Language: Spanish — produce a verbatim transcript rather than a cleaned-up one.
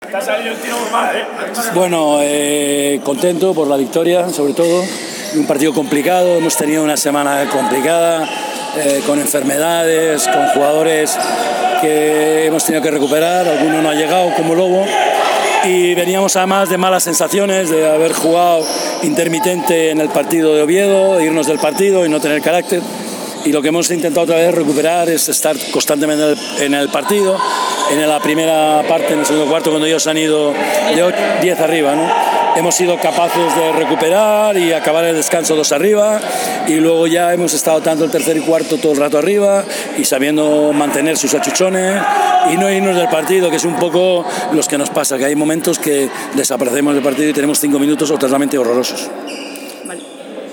Te ha salido el tiro muy mal, ¿eh? Bueno, eh, contento por la victoria, sobre todo. Un partido complicado, hemos tenido una semana complicada, eh, con enfermedades, con jugadores que hemos tenido que recuperar, alguno no ha llegado, como Lobo. Y veníamos además de malas sensaciones, de haber jugado intermitente en el partido de Oviedo, de irnos del partido y no tener carácter. Y lo que hemos intentado otra vez recuperar es estar constantemente en el, en el partido. En la primera parte, en el segundo cuarto, cuando ellos han ido de diez arriba, ¿no? Hemos sido capaces de recuperar y acabar el descanso dos arriba, y luego ya hemos estado tanto el tercer y cuarto todo el rato arriba y sabiendo mantener sus achuchones y no irnos del partido, que es un poco los que nos pasa, que hay momentos que desaparecemos del partido y tenemos cinco minutos totalmente horrorosos.